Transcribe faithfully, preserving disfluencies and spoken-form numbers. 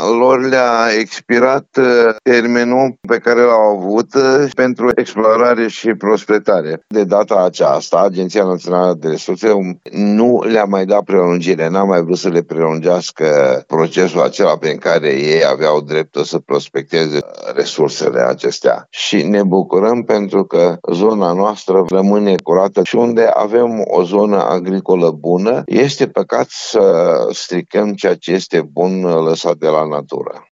lor le-a expirat termenul pe care l-au avut pentru explorare și prospectare. De data aceasta, Agenția Națională de Resurse nu le-a mai dat prelungire, n-a mai vrut să le prelungească procesul acela prin care ei aveau dreptul să prospecteze resursele acestea. Și ne bucurăm pentru că zona noastră rămâne curată și unde avem o zonă agricolă bună, este păcat să stricăm ceea ce este bun lăsat de la natură.